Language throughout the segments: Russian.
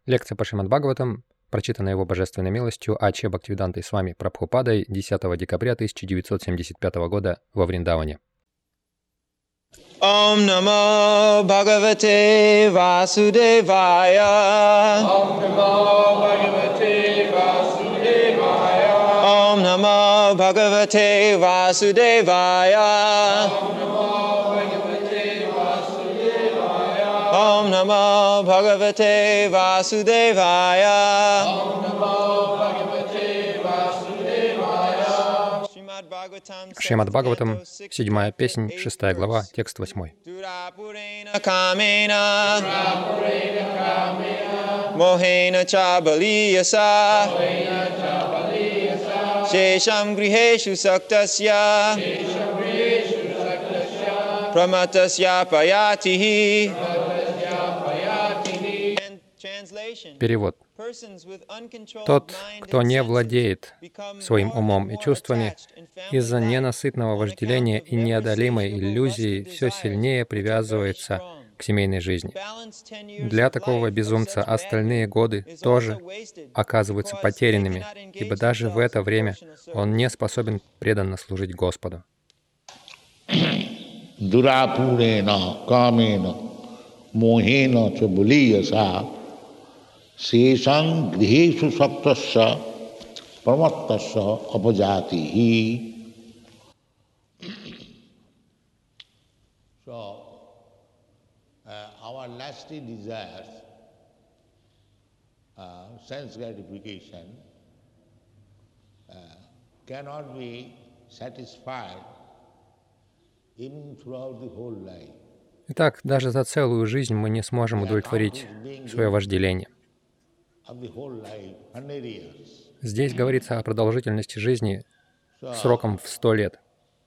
Лекция по Шримад Бхагаватам, прочитана его божественной милостью А.Ч. Бхактивидантой Свами Прабхупадой 10 декабря 1975 года во Вриндаване. Om Namo Bhagavate Vasudevaya. Om Namo Bhagavate Vasudevaya. Om Namo Bhagavate Vasudevaya. Om Namo Bhagavate Vasudevaya. Om Namo Bhagavate Vasudevaya. Шримад Бхагаватам, 7 песнь, 6 глава, текст 8. Durapurena kamena Mohena chabaliyasa Shesham griheshu saktasya Pramatasya payatihi. Перевод. Тот, кто не владеет своим умом и чувствами, из-за ненасытного вожделения и неодолимой иллюзии все сильнее привязывается к семейной жизни. Для такого безумца остальные годы тоже оказываются потерянными, ибо даже в это время он не способен преданно служить Господу. Durapurena kamena mohena chabuliyasa sesang griheshu saptasya pramattasya apajatihi. So, our lusty desires, sense gratification, cannot be satisfied even throughout the whole life. Итак, даже за целую жизнь мы не сможем удовлетворить свое вожделение. Здесь говорится о продолжительности жизни сроком в 100 лет.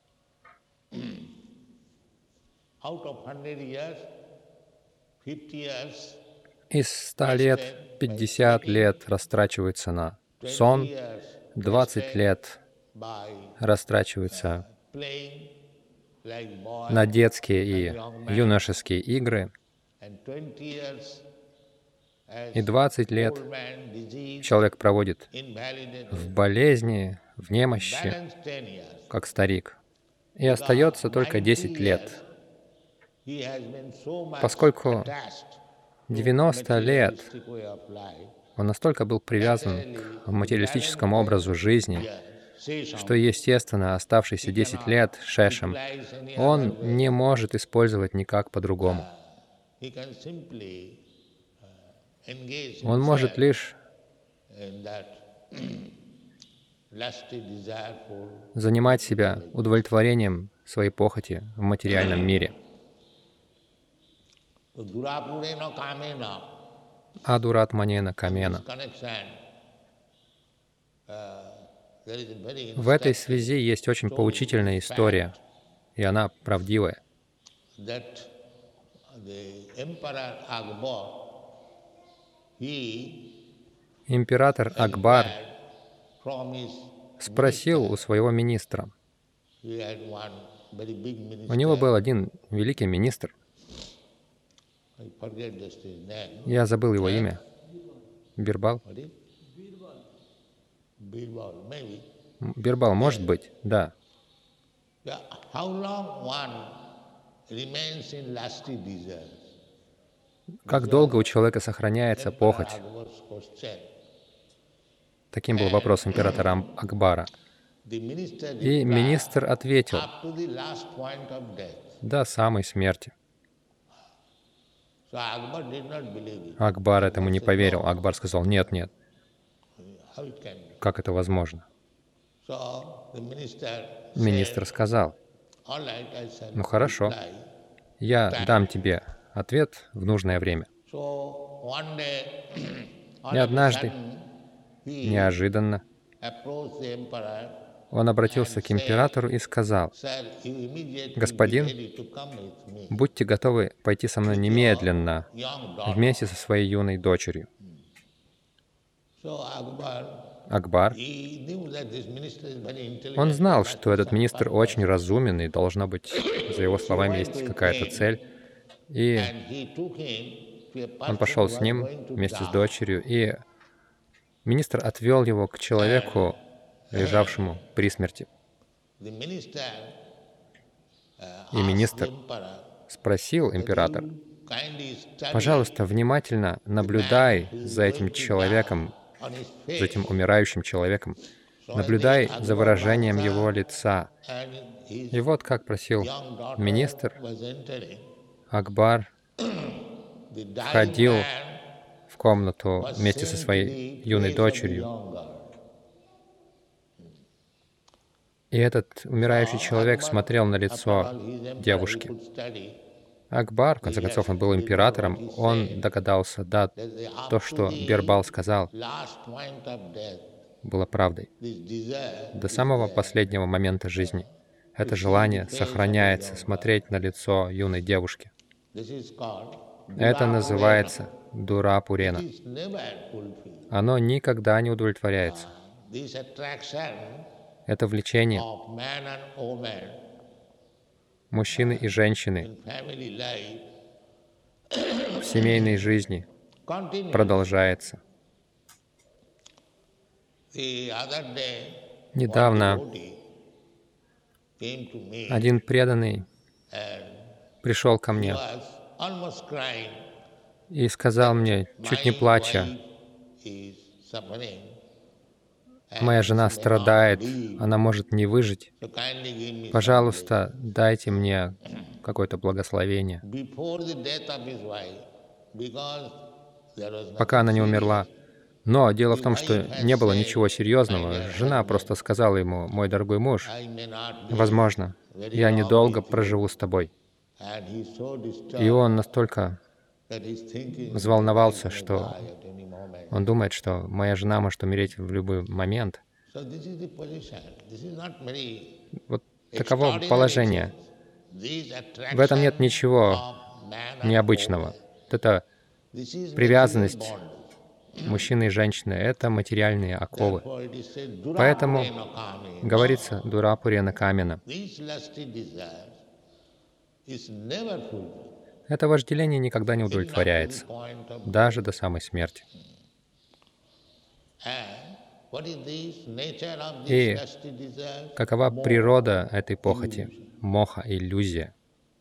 Из 100 лет 50 лет растрачивается на сон, 20 лет растрачивается на детские и юношеские игры, и 20 лет человек проводит в болезни, в немощи, как старик, и остается только 10 лет. Поскольку 90 лет он настолько был привязан к материалистическому образу жизни, что, естественно, оставшиеся 10 лет шешем он не может использовать никак по-другому. Он может лишь занимать себя удовлетворением своей похоти в материальном мире. Адуратманена камена. В этой связи есть очень поучительная история, и она правдивая. Император Акбар спросил у своего министра. У него был один великий министр. Я забыл его имя. Бирбал? Бирбал, может быть, да. Как долго у человека сохраняется похоть? Таким был вопрос императора Акбара. И министр ответил: до самой смерти. Акбар этому не поверил. Акбар сказал: нет, нет. Как это возможно? Министр сказал: ну хорошо, я дам тебе ответ в нужное время. И однажды, неожиданно, он обратился к императору и сказал: господин, будьте готовы пойти со мной немедленно, вместе со своей юной дочерью. Акбар, он знал, что этот министр очень разумен, и должно быть, за его словами есть какая-то цель. И Он пошел с ним вместе с дочерью, и министр отвел его к человеку, лежавшему при смерти. И министр спросил император: «Пожалуйста, внимательно наблюдай за этим человеком, за этим умирающим человеком, наблюдай за выражением его лица». И вот как просил министр, Акбар входил в комнату вместе со своей юной дочерью. И этот умирающий человек смотрел на лицо девушки. Акбар, в конце концов, он был императором, он догадался, да, то, что Бирбал сказал, было правдой. До самого последнего момента жизни это желание сохраняется, смотреть на лицо юной девушки. Это называется Дурапурена. Оно никогда не удовлетворяется. Это влечение мужчины и женщины в семейной жизни продолжается. Недавно один преданный пришел ко мне и сказал мне, чуть не плача: «Моя жена страдает, она может не выжить. Пожалуйста, дайте мне какое-то благословение, пока она не умерла». Но дело в том, что не было ничего серьезного. Жена просто сказала ему: «Мой дорогой муж, возможно, я недолго проживу с тобой». И он настолько взволновался, что он думает, что моя жена может умереть в любой момент. Вот таково положение. В этом нет ничего необычного. Это привязанность мужчины и женщины — это материальные оковы. Поэтому говорится Дурапурена Камена. Это вожделение никогда не удовлетворяется, даже до самой смерти. И какова природа этой похоти? Моха, иллюзия.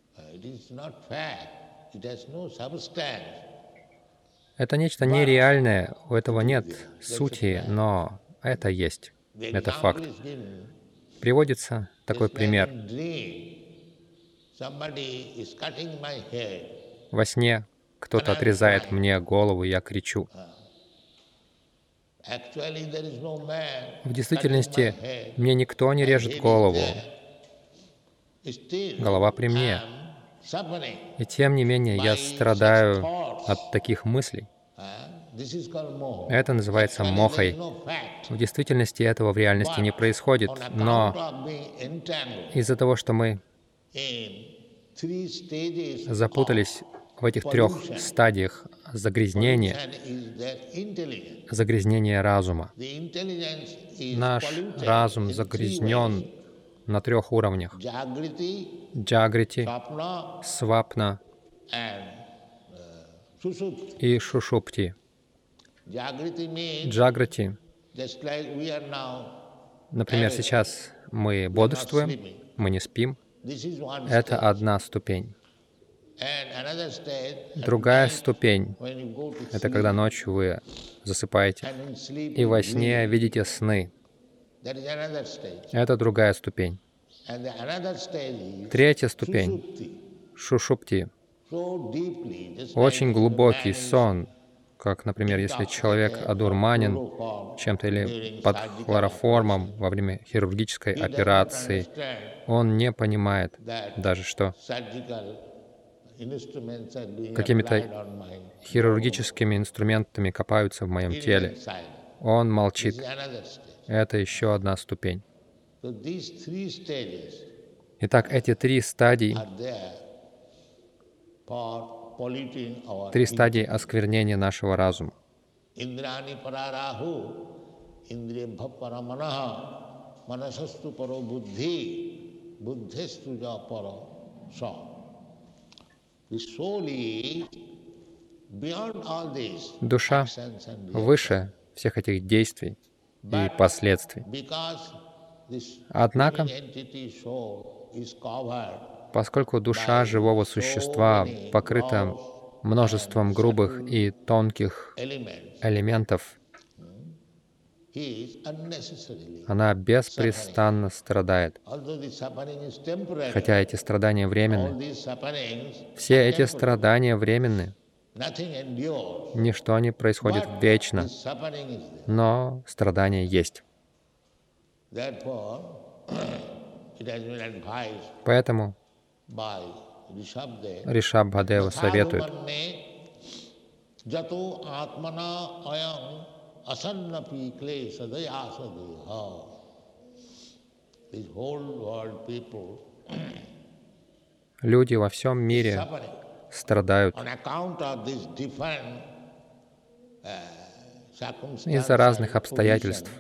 Это нечто нереальное, у этого нет сути, но это есть, это факт. Приводится такой пример. Во сне кто-то отрезает мне голову, я кричу. В действительности мне никто не режет голову. Голова при мне. И тем не менее я страдаю от таких мыслей. Это называется мохой. В действительности этого в реальности не происходит, но из-за того, что мы запутались в этих 3 стадиях загрязнения разума. Наш разум загрязнен на 3 уровнях: джагрити, свапна и шушупти. Джагрити, например, сейчас мы бодрствуем, мы не спим. Это одна ступень. Другая ступень — это когда ночью вы засыпаете и во сне видите сны. Это другая ступень. 3-я ступень — шушупти. Очень глубокий сон, как, например, если человек одурманен чем-то или под хлороформом во время хирургической операции, он не понимает даже, что какими-то хирургическими инструментами копаются в моем теле. Он молчит. Это еще одна ступень. Итак, эти 3 стадии, 3 стадии осквернения нашего разума. Душа выше всех этих действий и последствий. Однако, поскольку душа живого существа покрыта множеством грубых и тонких элементов, она беспрестанно страдает. Хотя эти страдания временны, все эти страдания временны, ничто не происходит вечно, но страдания есть. Поэтому Ришабхадева советует: люди во всем мире страдают из-за разных обстоятельств,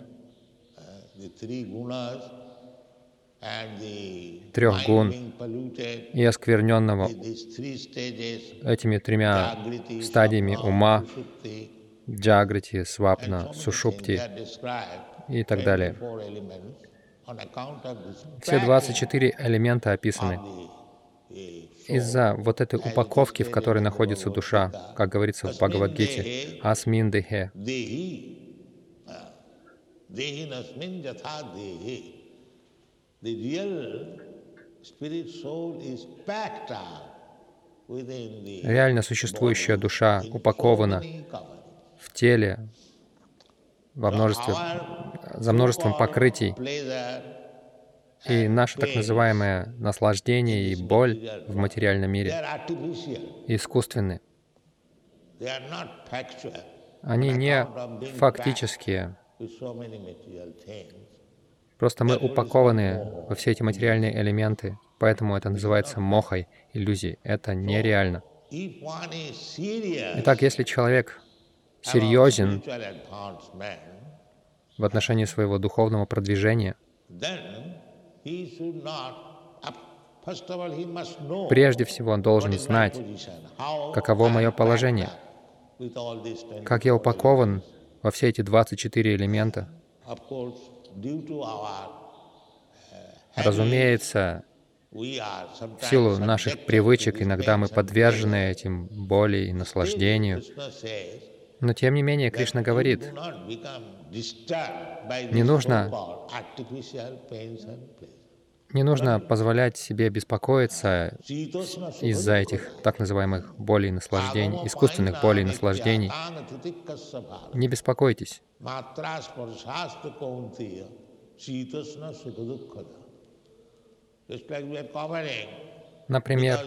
трех гун и оскверненного этими тремя стадиями ума, джаграти, свапна, сушупти и так далее. Все 24 элемента описаны. Из-за вот этой упаковки, в которой находится душа, как говорится в Бхагавад-гите, «Асмин дехе». Реально существующая душа упакована в теле за множеством покрытий. И наше так называемое наслаждение и боль в материальном мире искусственны. Они не фактические. Просто мы упакованы во все эти материальные элементы, поэтому это называется мохой, иллюзией. Это нереально. Итак, если человек серьезен в отношении своего духовного продвижения, прежде всего он должен знать, каково мое положение, как я упакован во все эти 24 элемента. Разумеется, в силу наших привычек иногда мы подвержены этим боли и наслаждению. Но тем не менее, Кришна говорит, не нужно позволять себе беспокоиться из-за этих так называемых болей и наслаждений, искусственных болей и наслаждений. Не беспокойтесь. Например,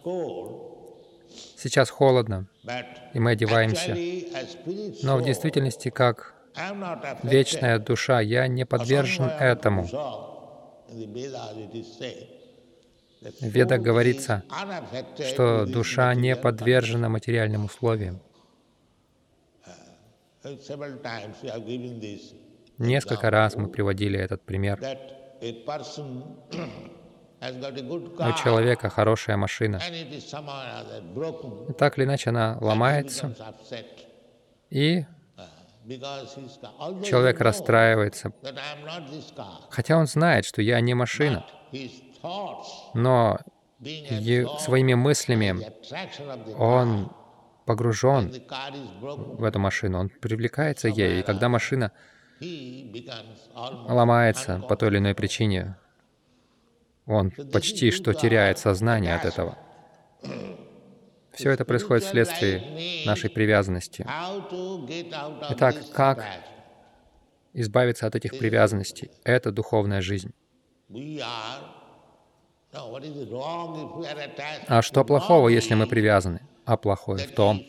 сейчас холодно, и мы одеваемся, но в действительности, как вечная душа, я не подвержен этому. В Ведах говорится, что душа не подвержена материальным условиям. Несколько раз мы приводили этот пример. У человека хорошая машина. И так или иначе она ломается, и человек расстраивается, хотя он знает, что я не машина, но своими мыслями он погружен в эту машину, он привлекается ею, и когда машина ломается по той или иной причине, он почти что теряет сознание от этого. Все это происходит вследствие нашей привязанности. Итак, как избавиться от этих привязанностей? Это духовная жизнь. А что плохого, если мы привязаны? А плохое в том,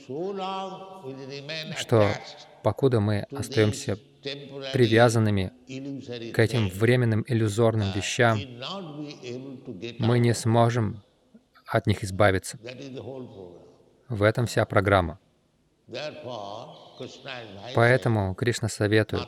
что покуда мы остаемся привязанными к этим временным иллюзорным вещам, мы не сможем от них избавиться. В этом вся программа. Поэтому Кришна советует: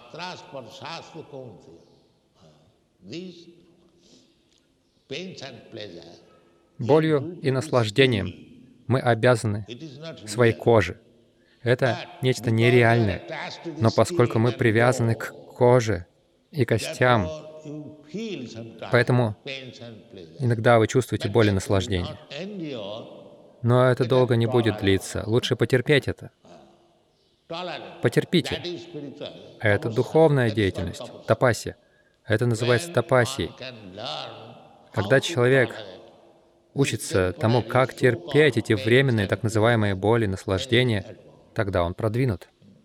болью и наслаждением мы обязаны своей коже. Это нечто нереальное. Но поскольку мы привязаны к коже и костям, поэтому иногда вы чувствуете боль и наслаждение. Но это долго не будет длиться. Лучше потерпеть это. Потерпите. Это духовная деятельность, тапасия. Это называется тапасией. Когда человек учится тому, как терпеть эти временные так называемые боли, наслаждения, тогда он продвинут.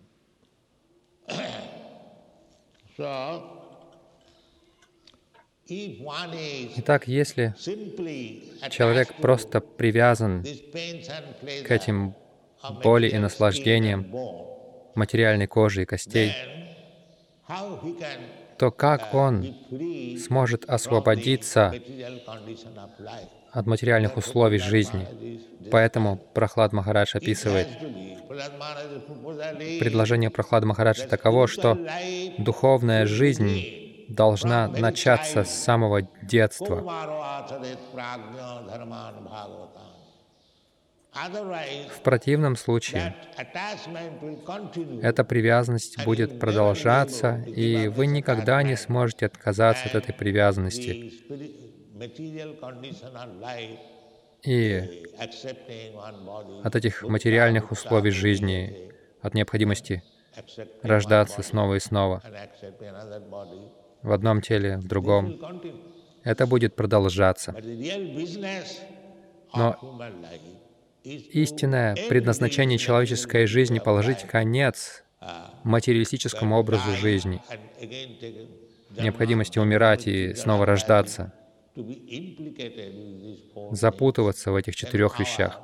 Итак, если человек просто привязан к этим боли и наслаждениям материальной кожи и костей, то как он сможет освободиться от материальных условий жизни? Поэтому Прахлад Махарадж описывает, предложение Прахлада Махараджа таково, что духовная жизнь должна начаться с самого детства. В противном случае эта привязанность будет продолжаться, и вы никогда не сможете отказаться от этой привязанности и от этих материальных условий жизни, от необходимости рождаться снова и снова в одном теле, в другом. Это будет продолжаться. Но истинное предназначение человеческой жизни — положить конец материалистическому образу жизни, необходимости умирать и снова рождаться, запутываться в этих 4 вещах.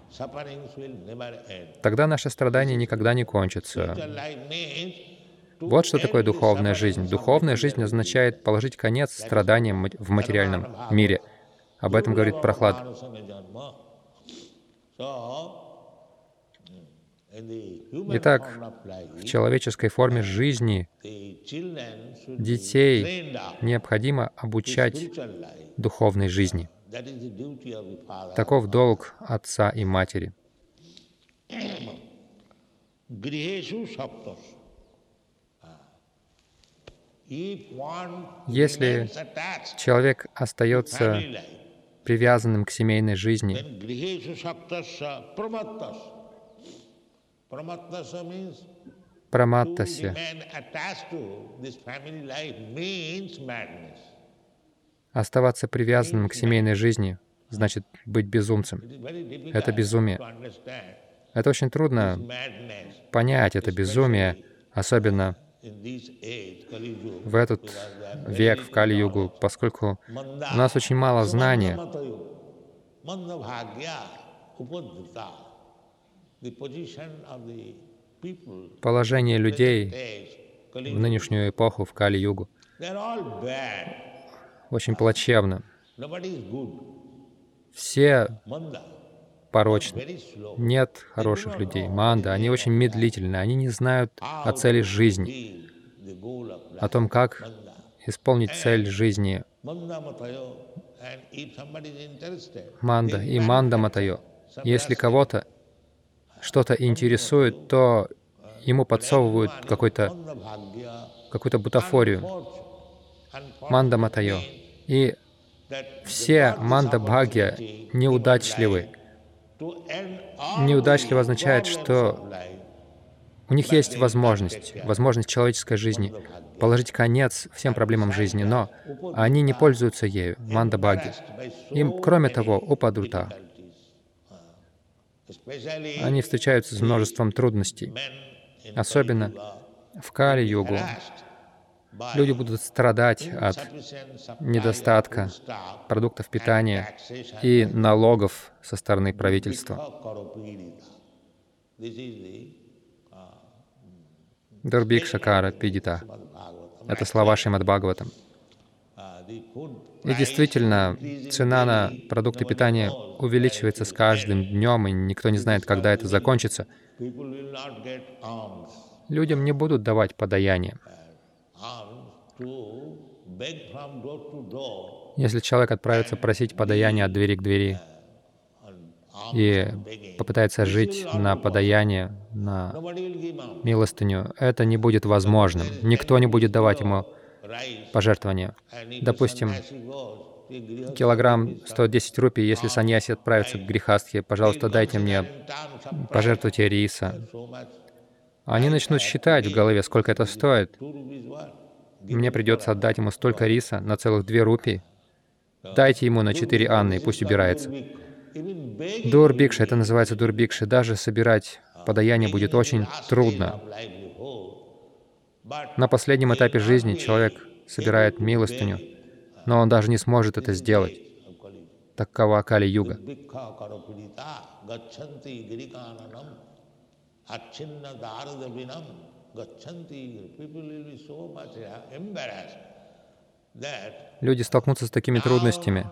Тогда наши страдания никогда не кончатся. Вот что такое духовная жизнь. Духовная жизнь означает положить конец страданиям в материальном мире. Об этом говорит Прахлад. Итак, в человеческой форме жизни детей необходимо обучать духовной жизни. Таков долг отца и матери. Если человек остается привязанным к семейной жизни, праматтася, оставаться привязанным к семейной жизни значит быть безумцем. Это безумие. Это очень трудно понять, это безумие, особенно в этот век, в Кали-югу, поскольку у нас очень мало знания. Положение людей в нынешнюю эпоху, в Кали-югу, очень плачевно. Все порочны. Нет хороших людей. Манда, они очень медлительны, они не знают о цели жизни, о том, как исполнить цель жизни. Манда и Манда Матайо. Если кого-то что-то интересует, то ему подсовывают какую-то бутафорию. Манда Матайо. И все Манда Бхагья неудачливы. Неудачливо означает, что у них есть возможность человеческой жизни положить конец всем проблемам жизни, но они не пользуются ею, Манда Бхагья. Им, кроме того, упадрута. Они встречаются с множеством трудностей. Особенно в Кали-югу люди будут страдать от недостатка продуктов питания и налогов со стороны правительства. Дурбикшакара пидита. Это слова Шримад Бхагаватам. И действительно, цена на продукты питания увеличивается с каждым днем, и никто не знает, когда это закончится. Людям не будут давать подаяние. Если человек отправится просить подаяние от двери к двери, и попытается жить на подаяние, на милостыню, это не будет возможным. Никто не будет давать ему пожертвования. Допустим, килограмм стоит 10 рупий, если саньяси отправится к грихастхе, пожалуйста, дайте мне, пожертвуйте риса. Они начнут считать в голове, сколько это стоит. Мне придется отдать ему столько риса на целых 2 рупии. Дайте ему на 4 анны, и пусть убирается. Дурбикша, это называется дурбикша. Даже собирать подаяние будет очень трудно. На последнем этапе жизни человек собирает милостыню, но он даже не сможет это сделать. Такова Кали-юга. Люди столкнутся с такими трудностями.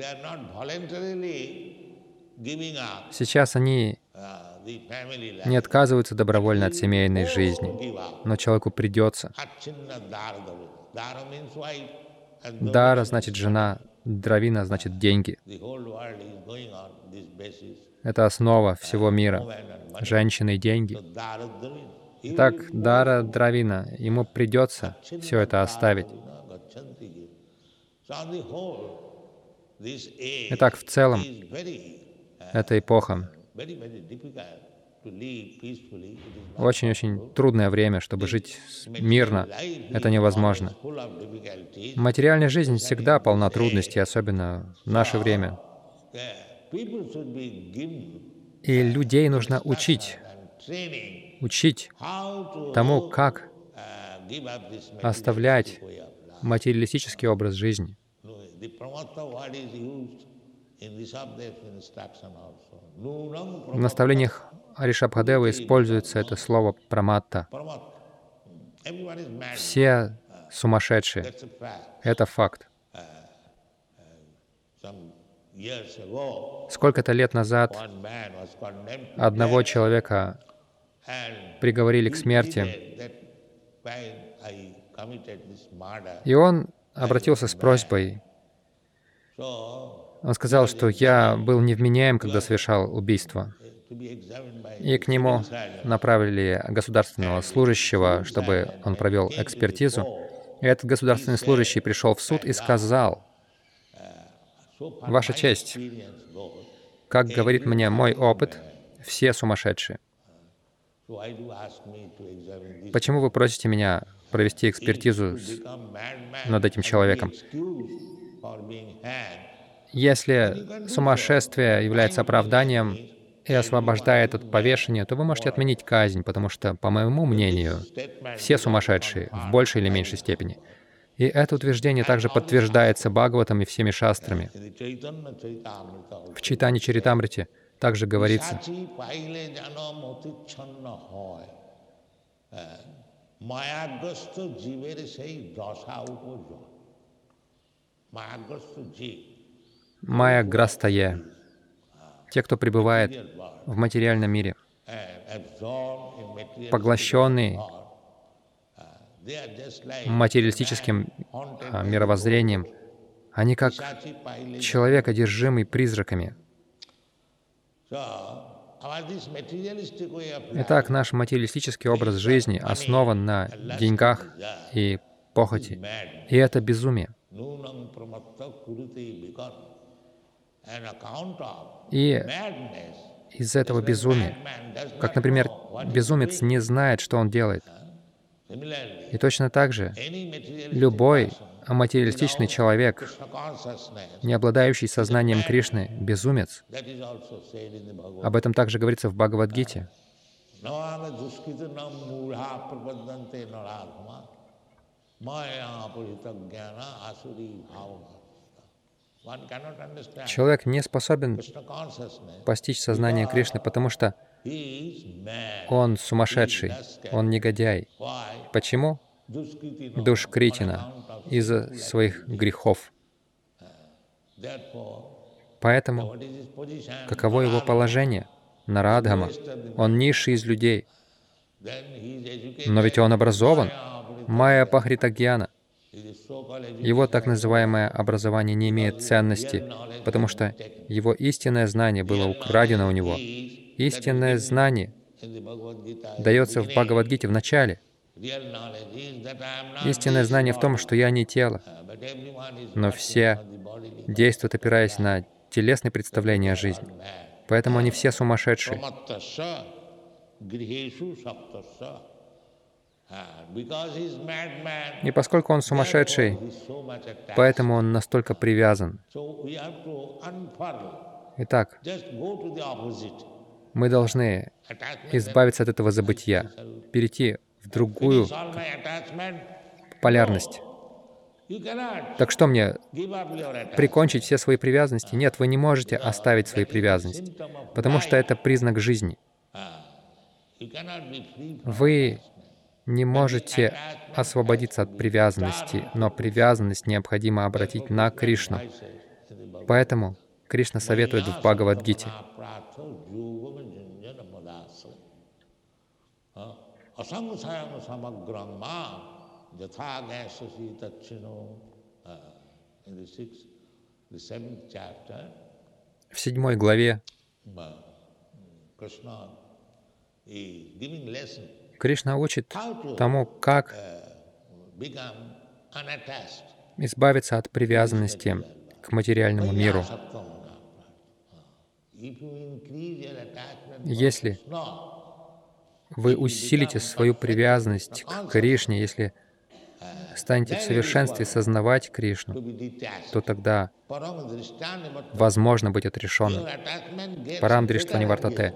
Сейчас они не отказываются добровольно от семейной жизни, но человеку придется. Дара значит жена, дравина значит деньги. Это основа всего мира. Женщины и деньги. Итак, дара, дравина, ему придется все это оставить. Итак, в целом, эта эпоха очень-очень трудное время, чтобы жить мирно. Это невозможно. Материальная жизнь всегда полна трудностей, особенно в наше время. И людей нужно учить тому, как оставлять материалистический образ жизни. В наставлениях Аришабхадевы используется это слово «праматта». Все сумасшедшие. Это факт. Сколько-то лет назад одного человека приговорили к смерти, и он обратился с просьбой. Он сказал, что я был невменяем, когда совершал убийство. И к нему направили государственного служащего, чтобы он провел экспертизу. И этот государственный служащий пришел в суд и сказал: «Ваша честь, как говорит мне мой опыт, все сумасшедшие. Почему вы просите меня провести экспертизу над этим человеком? Если сумасшествие является оправданием и освобождает от повешения, то вы можете отменить казнь, потому что, по моему мнению, все сумасшедшие в большей или меньшей степени». И это утверждение также подтверждается Бхагаватам и всеми шастрами. В Чайтанья Чаритамрите также говорится: «Майя грастае» — те, кто пребывает в материальном мире, поглощенные материалистическим мировоззрением, они как человек, одержимый призраками. Итак, наш материалистический образ жизни основан на деньгах и похоти. И это безумие. И из этого безумия, как, например, безумец не знает, что он делает. И точно так же любой материалистичный человек, не обладающий сознанием Кришны, безумец. Об этом также говорится в Бхагавад-гите. Человек не способен постичь сознание Кришны, потому что он сумасшедший, он негодяй. Почему? Душкритина, из-за своих грехов. Поэтому каково его положение? Нарадхама. Он низший из людей. Но ведь он образован. Майя Пахритагьяна. Его так называемое образование не имеет ценности, потому что его истинное знание было украдено у него. Истинное знание дается в Бхагавад-гите в начале. Истинное знание в том, что я не тело, но все действуют, опираясь на телесные представления о жизни. Поэтому они все сумасшедшие. И поскольку он сумасшедший, поэтому он настолько привязан. Итак, мы должны избавиться от этого забытия, перейти в другую полярность. Так что мне, прикончить все свои привязанности? Нет, вы не можете оставить свои привязанности, потому что это признак жизни. Вы не можете освободиться от привязанности, но привязанность необходимо обратить на Кришну. Поэтому Кришна советует в Бхагавад-гите: в 7 главе Кришна учит тому, как избавиться от привязанности к материальному миру. Если вы усилите свою привязанность к Кришне, если станете в совершенстве сознавать Кришну, то тогда возможно быть отрешенным. Парам дриштва нивартате.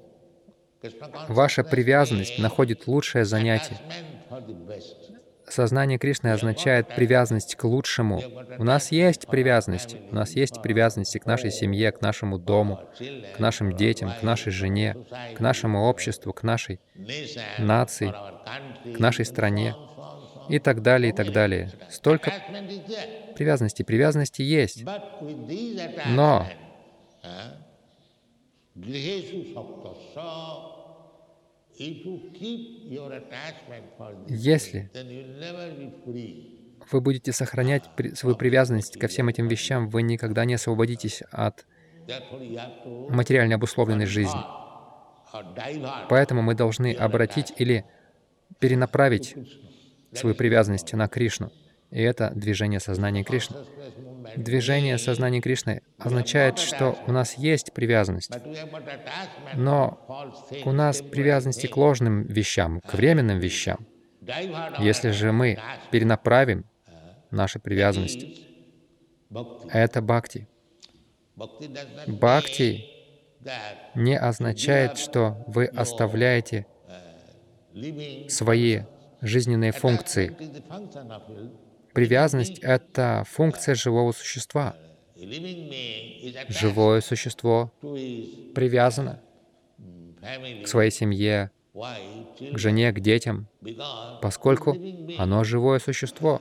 Ваша привязанность находит лучшее занятие. Сознание Кришны означает привязанность к лучшему. У нас есть привязанности. У нас есть привязанности к нашей семье, к нашему дому, к нашим детям, к нашей жене, к нашему обществу, к нашей нации, к нашей стране и так далее, и так далее. Столько привязанностей. Привязанности есть. Но если вы будете сохранять свою привязанность ко всем этим вещам, вы никогда не освободитесь от материально обусловленной жизни. Поэтому мы должны обратить или перенаправить свою привязанность на Кришну. И это движение сознания Кришны. Движение сознания Кришны означает, что у нас есть привязанность, но у нас привязанности к ложным вещам, к временным вещам. Если же мы перенаправим наши привязанности, это бхакти. Бхакти не означает, что вы оставляете свои жизненные функции. Привязанность — это функция живого существа. Живое существо привязано к своей семье, к жене, к детям, поскольку оно живое существо.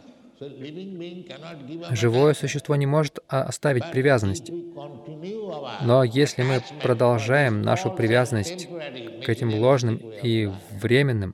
Живое существо не может оставить привязанности. Но если мы продолжаем нашу привязанность к этим ложным и временным,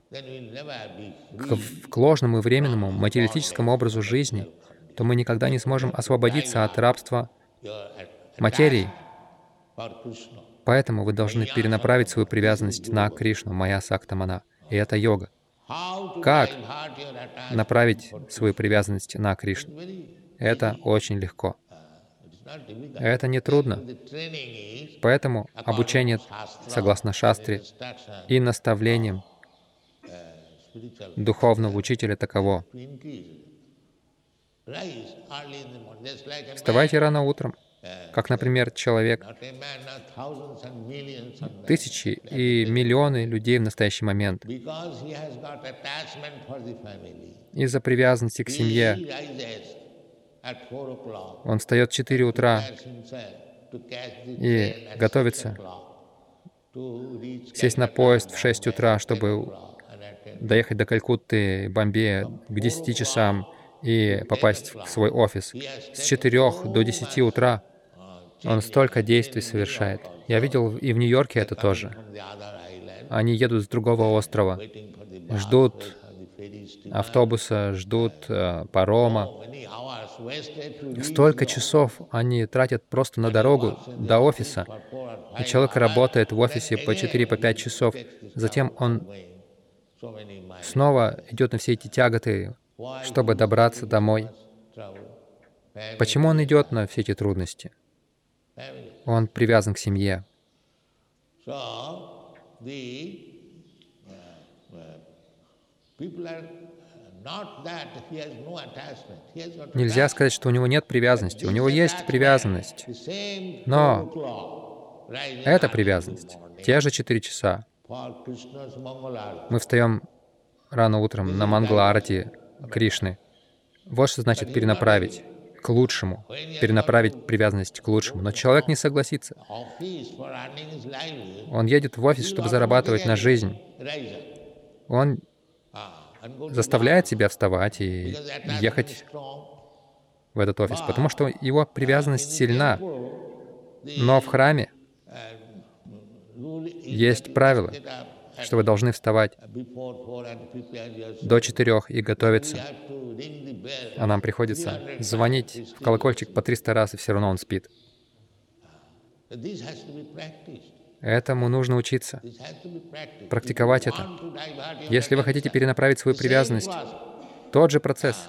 к ложному и временному материалистическому образу жизни, то мы никогда не сможем освободиться от рабства материи. Поэтому вы должны перенаправить свою привязанность на Кришну, Майя Сактамана. И это йога. Как направить свою привязанность на Кришну? Это очень легко. Это не трудно. Поэтому обучение, согласно шастре, и наставлением духовного учителя таково: вставайте рано утром, как, например, человек, тысячи и миллионы людей в настоящий момент, из-за привязанности к семье, он встает в 4 утра и готовится сесть на поезд в 6 утра, чтобы доехать до Калькутты, Бомбея к 10 часам и попасть в свой офис. С 4 до 10 утра он столько действий совершает. Я видел и в Нью-Йорке это тоже. Они едут с другого острова, ждут автобуса, ждут парома. Столько часов они тратят просто на дорогу до офиса. И человек работает в офисе по 4-5 часов. Затем он снова идет на все эти тяготы, чтобы добраться домой. Почему он идет на все эти трудности? Он привязан к семье. Нельзя сказать, что у него нет привязанности. У него есть привязанность. Но эта привязанность, те же 4 часа. Мы встаем рано утром на Мангала-арати Кришны. Вот что значит перенаправить к лучшему, перенаправить привязанность к лучшему. Но человек не согласится. Он едет в офис, чтобы зарабатывать на жизнь. Он заставляет себя вставать и ехать в этот офис, потому что его привязанность сильна. Но в храме есть правило, что вы должны вставать до 4 и готовиться. А нам приходится звонить в колокольчик по 300 раз, и все равно он спит. Этому нужно учиться, практиковать это. Если вы хотите перенаправить свою привязанность, тот же процесс.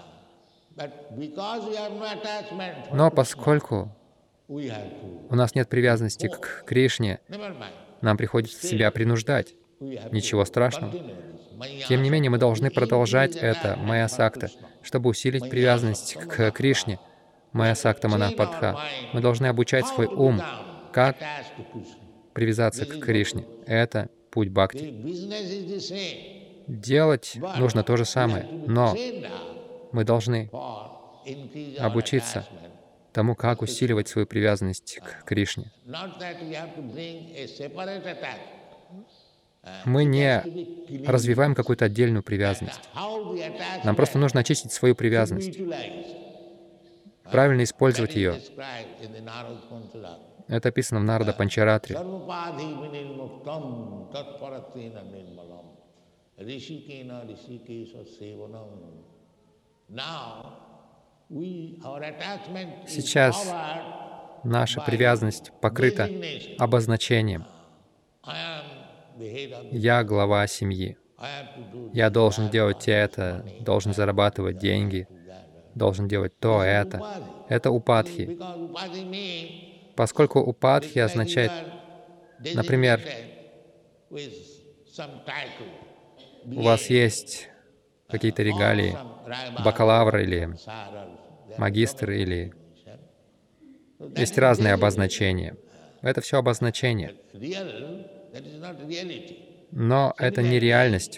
Но поскольку у нас нет привязанности к Кришне, нам приходится себя принуждать. Ничего страшного. Тем не менее, мы должны продолжать это майя-сакта, чтобы усилить привязанность к Кришне, майя-сакта манападха. Мы должны обучать свой ум, как привязаться к Кришне. Это путь бхакти. Делать нужно то же самое, но мы должны обучиться тому, как усиливать свою привязанность к Кришне. Мы не развиваем какую-то отдельную привязанность. Нам просто нужно очистить свою привязанность, правильно использовать ее. Это описано в Нарада Панчаратре. Сейчас наша привязанность покрыта обозначением. Я глава семьи. Я должен делать это, должен зарабатывать деньги, должен делать то, это. Это упадхи. Поскольку упадхи означает, например, у вас есть какие-то регалии, бакалавр или магистр, или есть разные обозначения. Это все обозначения. Но это не реальность.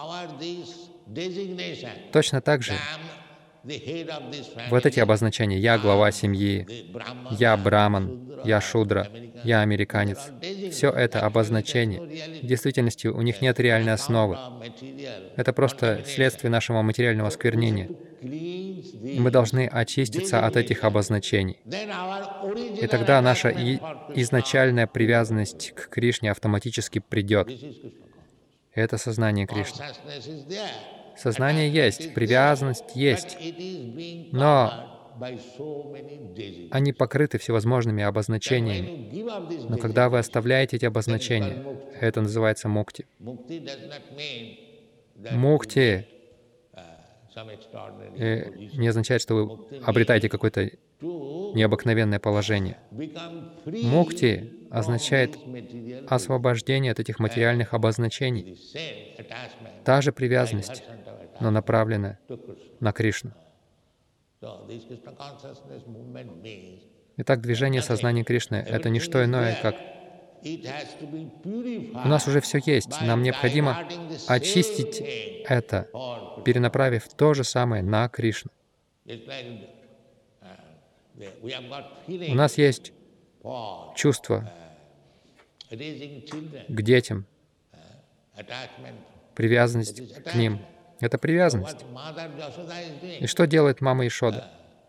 Точно так же вот эти обозначения «я глава семьи», «я браман», «я шудра», «я американец» — все это обозначения. В действительности у них нет реальной основы. Это просто следствие нашего материального осквернения. И мы должны очиститься от этих обозначений. И тогда наша изначальная привязанность к Кришне автоматически придет. Это сознание Кришны. Сознание есть, привязанность есть, но они покрыты всевозможными обозначениями. Но когда вы оставляете эти обозначения, это называется мукти. Мукти не означает, что вы обретаете какое-то необыкновенное положение. Мукти означает освобождение от этих материальных обозначений. Та же привязанность, но направленная на Кришну. Итак, движение сознания Кришны — это не что иное, как у нас уже все есть. Нам необходимо очистить это, перенаправив то же самое на Кришну. У нас есть чувство к детям, привязанность к ним. Это привязанность. И что делает мама Ишода?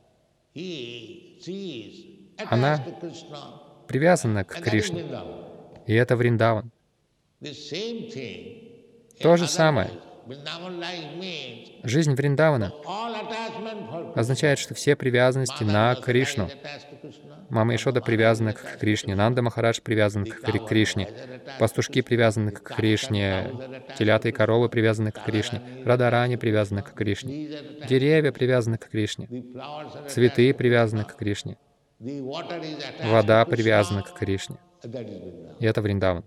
Она привязана к Кришне. И это Вриндаван. То же самое Жизнь Вриндавана означает, что все привязанности на Кришну. Мама Ешода привязана к Кришне, Нанда Махарадж привязан к Кришне, пастушки привязаны к Кришне, телята и коровы привязаны к Кришне, Радарани привязаны к Кришне, деревья привязаны к Кришне, цветы привязаны к Кришне, вода привязана к Кришне. И это Вриндаван.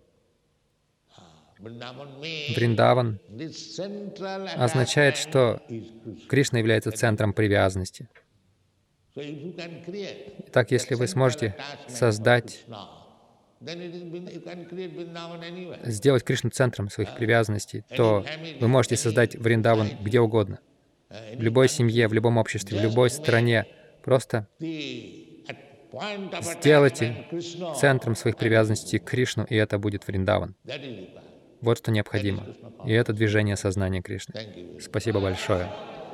Вриндаван означает, что Кришна является центром привязанности. Итак, если вы сможете создать, сделать Кришну центром своих привязанностей, то вы можете создать Вриндаван где угодно, в любой семье, в любом обществе, в любой стране. Просто сделайте центром своих привязанностей Кришну, и это будет Вриндаван. Вот что необходимо. И это движение сознания Кришны. Спасибо большое.